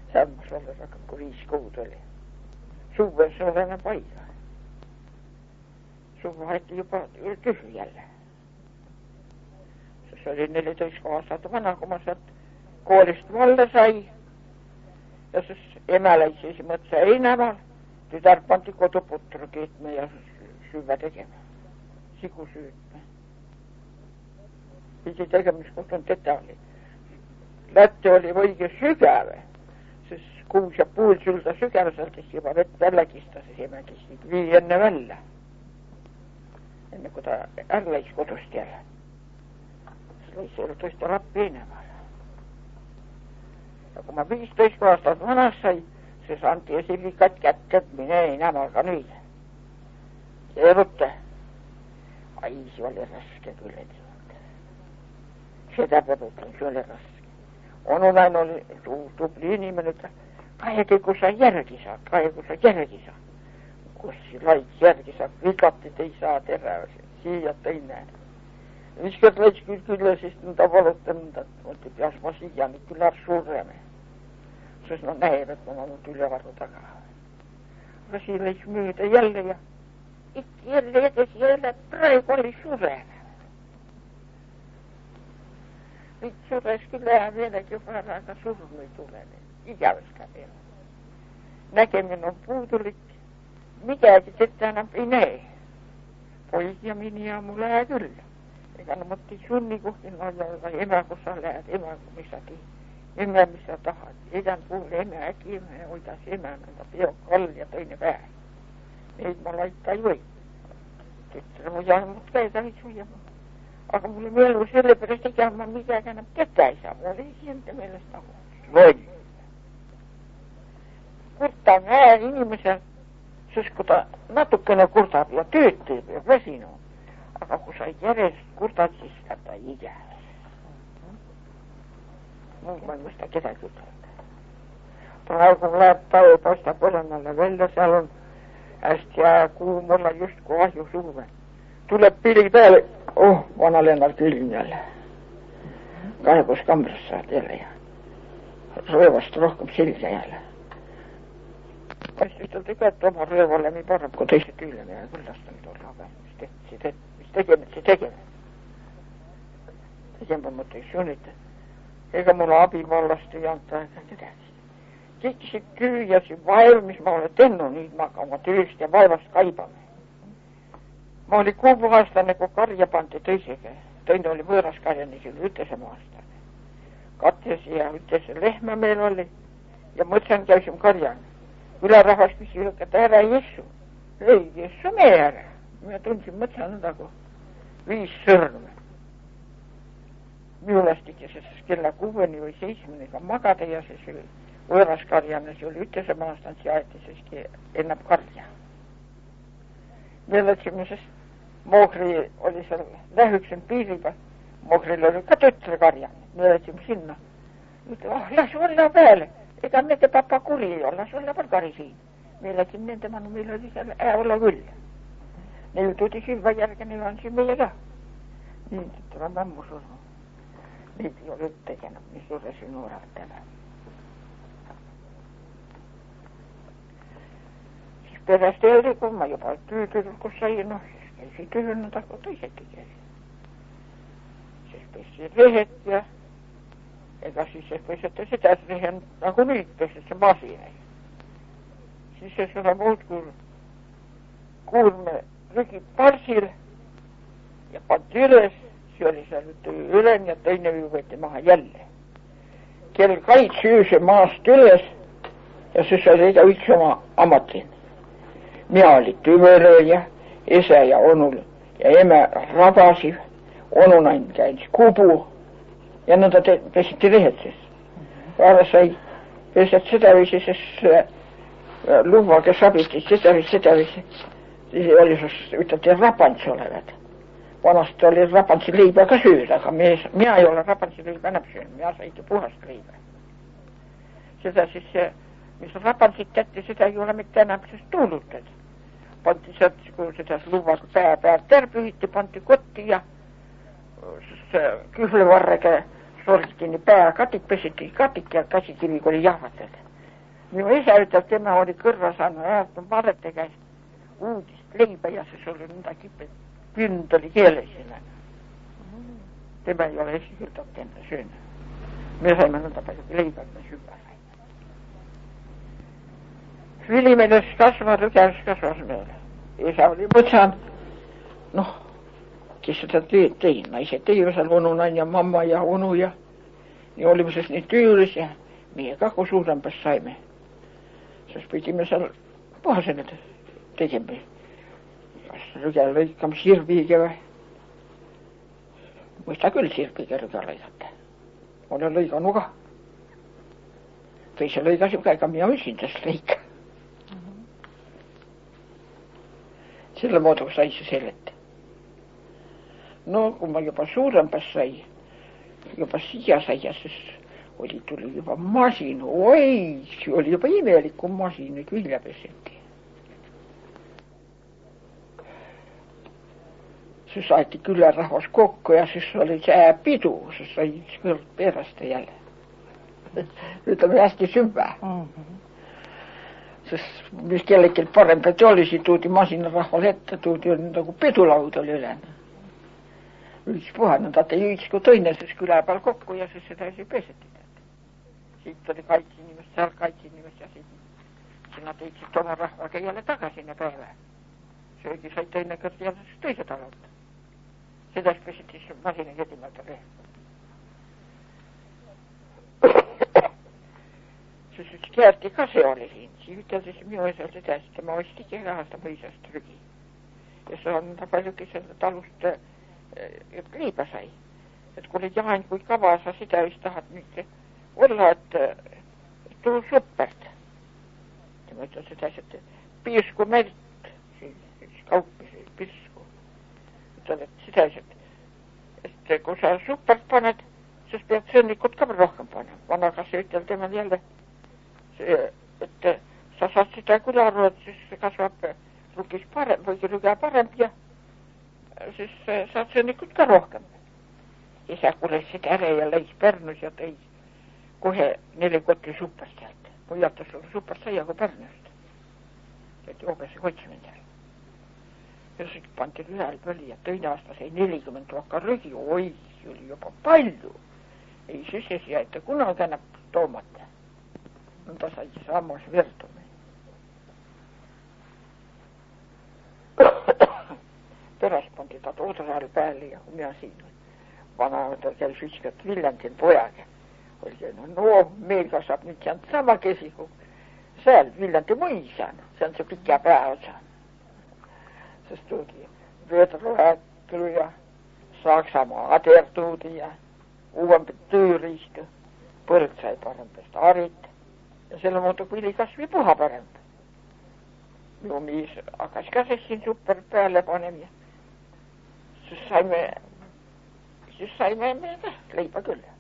Sammasolle rakka, kun 5 kuuta oli. Suvessa oli aina paikka. Suva haettiin jopa tyhjällä. Se oli 14 vuotta vanha, kun mä saat koolista valta sai. Ja se emä läitsisi, mutta se ei nämä. Tytär panti kotoputru keitmään ja syvä tekemään. Siku syytmään. Piti tekemistä, kun on tätä oli. Lättö oli oikein sykävä. Se 6,5 syltä sykävä saltisi jopa vettä läkistä se emäkin. Viienne vällä. Ennen kuin tämä ärläisi kotosta siellä. Se oli siellä toista lappi enemmän. Ja kun mä 15 vuotta vanhassa sai, se santi esilikat kätkät, minä ei nämä alka niitä. Se erottaa. Ai, se oli raske kyllä. Sitä perutin, se oli raske. On näin oli tupli nimen, että kaikki kun saa järki saa, kun lait järki saa, vikatti ei saa terää, siijat ei näe. Viskat leits kyllä siis niitä valottanut, mutta jos mä sijaan, niin kyllä surreme. Se sanoi näin, että mä oon ylävarro takaa. Ja siinä leits myötä jälleen ja jälleen etes jälleen praiko oli surreme. Nyt surres kyllähän vieläkin varraaka surmi tulee, niin ikäväskään vielä. Näkeminen on puutulit. Mikäkin tettään ei näe. Poikia miniä mulla lää kyllä. Eikä no motti sunni kohtin nojalla, emä kun sä läät, emä kun missäkin. Emä missä tahat. Eikä puhulle emä äkkiä, emä oitais emänä, pio kallia toinen vähän. Neid mä laittaa joi. Tyttärä mun jää mut käitä vitsujamaan. Aga mulle mielu selle pärast ikään mä mikään ketään ei saa. Mulla oli sieltä mielestä voi. Kurtaa nää inimisen, siis kun ta natukene kurtaa ja tyyttyy ja vesino. Aga kun sai järjest kurtaat siis sitä ikään. Muun mä en muista ketään kyllä. Praegu lähtää poista porannalle välja, siellä on ästiä kuumolla just kun ahju suuven. Tule pili päälle. Vanha Lennart Kylmjällä. Kaivos kamrassa teillä ja röövasta rohkem siltä jäällä. Paistit on tykät oma röövalle, niin parempi kuin teistä Kylmjällä ja kullasta nyt on raava. Mistä tekemät? Tekemät, mutta ei suunnittaa. Eikä mulla abivallasta jantaa eikä ketään. Siksi tyhjäsi valmis, mä olen tennon niitä makaamaan tyhjästä ja vaivasta kaipaamaan. Mä olin kuupuhaistanne, kun karja panti toisekään. Toinen oli vuoraskarja, niin se oli yhteisen maastanne. Katteesi ja yhteisen lehmä meillä oli. Ja mutsän käysin karjan. Ylärahvas kysyi, että täällä ei Jesu. Ei Jesu määrä. Mä tunsin mutsän antako 5 sörmä. Minullastikin se kellä 6 vai 7, eikä makata ja se oli vuoraskarjana. Se oli yhteisen maastanne, se ajatteli se ennap karjaa. Meillä oli semmoisessa Mohri oli se lähyksen piiripä. Mohrilla oli tyttökarja. Meillä oli sinna. Mutta las olla päälle. Eikä meitä pappa kuri olla, se olla palkari siinä. Meillä oli meitä manu, meillä oli siellä olla kyllä. Ne jutuuti syvä järkeni vaan siinä meillä. Niin tyttärä mammu surma. Niitä ei ole tekemään, niin surresi nuorat tämän. Perästeltiin, kun mä jopa tyytynyt, kun sain, no, ei se tyhjennä tako toisetkin käsi. Se pesi rehet ja, eikä siis se pesi, että sitä rehen, nagu nyt pesi se masine. Siis se sanoi muut, kun kuulme rykit parsille ja panti ylös, se oli saanut ylen ja toinen viuvetti maahan jälleen. Kel kait syy se maasta ylös ja se sai teitä yksi oma ammatin. Minä olin tyverö ja isä ja onul ja emä rapasi. Onunain käynsi kupu ja noita pesitti rehetses. Vaara sai pesät sitä viisi se luvake sapitti sitä viisi. Se oli yhtä rapantsi olevat. Vanhasti oli rapantsi liipää ka syydäkä. Minä ei ole rapantsi liipää näpsyyn. Minä saikin puhasta liipää. Sitä siis se, missä rapantsit jätti, sitä ei ole mitään näpsyys tulluttet. Panti se, kun sitä luvat pää tärpyhitti, panti kotiin ja se kyhlevarreke sortki, niin pää katik pesittiin katik ja käsikivi, kun oli jahvatet. Minu isa ütleb, tema oli kõrva saanud ajatnud vaadete käest uudist leiba ja see oli nõnda kipet. Künd oli keeles sinna. Tema ei ole esiküldab enda sööna. Me saime nõnda palju leiba, et me süüa saime. Vilimeeles kasvas, rügevus kasvas meile. Isa oli mõtsan, kes seda tõi, naised tõi seal onunain ja mamma ja onu ja olime siis nii tüüris ja meie ka kui suurempas saime. Sest pidime seal puhasena tegema. Kas rüge lõikama sirviga või? Mõista küll sirviga rüge lõigata. Olen lõiganu ka. Teise lõigasin ka, ega mina üsindast lõika. Selle moodu sai see seleta. Kui ma juba suurempas sai, juba siia sai ja siis tuli juba masin, see oli juba imelik, kui masin nüüd vilja peseti. Siis aeti külarahvas kokku ja siis oli see pidu, siis sai kõrd peeraste jälle. Ütleme hästi süvä. Sest mis kellelgi parem peati oli, siis tuudi masinarahval ette, tuudi oli nagu pedulaud oli ülene. Üks puhanud, et üks kui toine siis küla peal kokku ja siis seda ei peseti. Siit oli kaitsinimest, seal kaitsinimest ja sinna teidsid oma rahvaga jälle tagasine päeva. Söögi sai toine kõrd jälle siis teise talalt. Sedas peseti siis masina kedimata rehm. Siis üks Kerti ka see oli siin. Siis üteldes minu eesel seda, et ma ostigi rahasta mõisast rügi. Ja see on paljugi selle talust leiba sai. Et kui olid Jaan kui kava, sa seda just tahad nüüd olla, et tulu suppert. Ja ma ütlen seda, et piirsku melt, siis kaupis piirsku. Ütlen, et seda, et kui sa suppert paned, siis pead sõnnikud ka rohkem panema. Vanakas ütel temal jälle, et sa saad seda küll aru, et siis kasvab rukis parem või rüge parem ja siis saad sõnnikud ka rohkem. Isa kuules seda ära ja lõis Pärnus ja tõi kohe 4 kotti suppast sealt. Muiatas sulle suppast saia kui Pärnust. Et joobesse kotsime seal. Ja siis pandi ühel põli ja tõine aasta sai 40 vaka rügi. Oi, oli juba palju. Ei süsesi ja ette kunagi enam toomata. Ta sai samas verdume. Pärast pandi ta Odraal pääli ja mina siin vana käis ükskord Viljandil pojaga. Oli meil kasvab nüüd see on sama kesi kui seal Viljandi mõisana. See on see pika pääosa. Sest tuudi Vedro äklu ja Saksamaa adertuudi ja uuempid tööriistu. Põrd sai parempest harit. Ja selle muuta kui oli kasvi puha parem. Minu miis hakkas ka siin super peale panema. Siis saime me leiba küll.